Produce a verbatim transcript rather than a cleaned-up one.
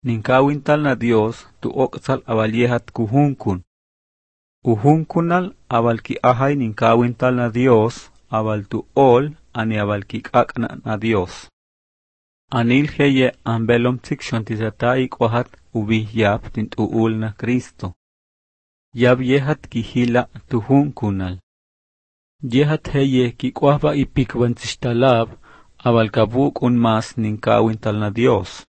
Ninkawintal na Dios tu oqsal avaliehat kuhunkun. Uhunkunal aval ki ahay ninkawintal na Dios aval tu ol ani aval ki kakna na Dios. Anil heye ambelom tikshontisata ikwahat ubih yab tintuul na Cristo. Yab yehat ki hila tuhunkunal. Yehat heye ki kwahba ipikwantistalab aval kabuk un mas ninkawintal na Dios.